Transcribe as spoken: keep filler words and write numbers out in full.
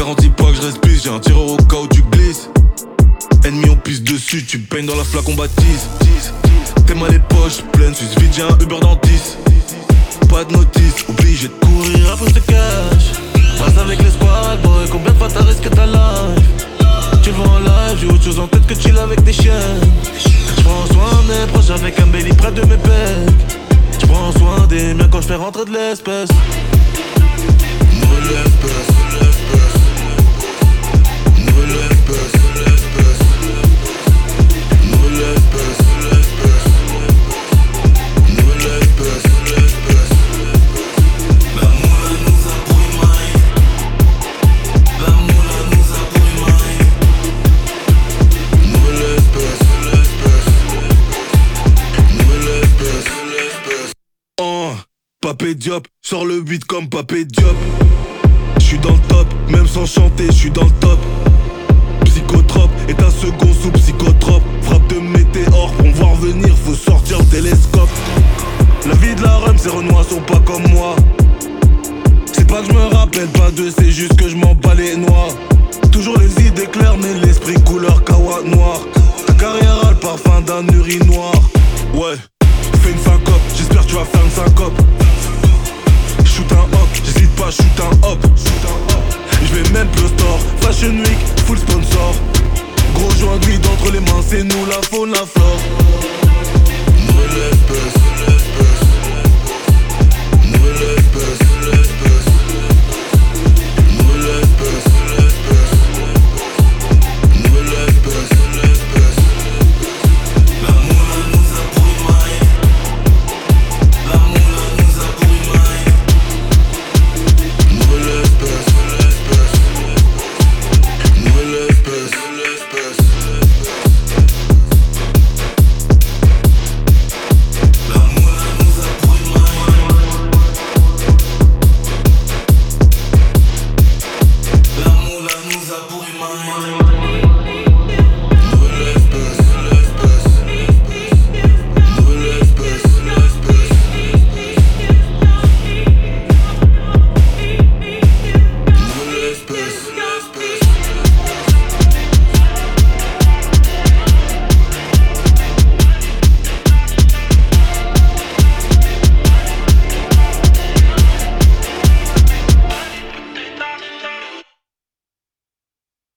Garantis pas que je reste pisse, j'ai un tireur au cas où tu glisses. Ennemi on pisse dessus, tu peignes dans la flaque on baptise. T'es mal les poches pleines, suis vite j'ai un Uber dentiste. Pas de notice, obligé de courir après ce cash. Passe avec l'espoir, boy, combien de fois t'as risqué ta life? Tu le vois en live, j'ai autre chose en tête que chill avec des chiens. J'prends soin de mes proches avec un belly près de mes pecs. J'prends soin des miens quand j'fais rentrer de l'espèce. Nouvelle espèce, nouvelle espèce, nouvelle espèce, nouvelle espèce, nouvelle espèce, nouvelle espèce. La moula nous a pris maille. La moula nous a pris maille. Nouvelle espèce, nouvelle espèce, nouvelle espèce, nouvelle espèce. Oh, Papé Diop, sors le beat comme Papé Diop. J'suis dans le top, même sans chanter, j'suis dans le top. Psychotrope, et un second sous psychotrope. Frappe de météore, pour me voir venir, faut sortir le télescope. La vie de la rhum, ces renois sont pas comme moi. C'est pas que je me rappelle pas d'eux, c'est juste que je m'en bats les noix. Toujours les idées claires, mais l'esprit couleur kawa noir. Ta carrière a le parfum d'un urinoir. Ouais, fais une syncope, j'espère que tu vas faire une syncope. Shoot un hop, j'hésite pas, shoot un hop. Je vais même plus au store, Fashion Week, full sponsor. Gros joint de weed entre les mains, c'est nous la faune, la flore. Nouvelle espèce.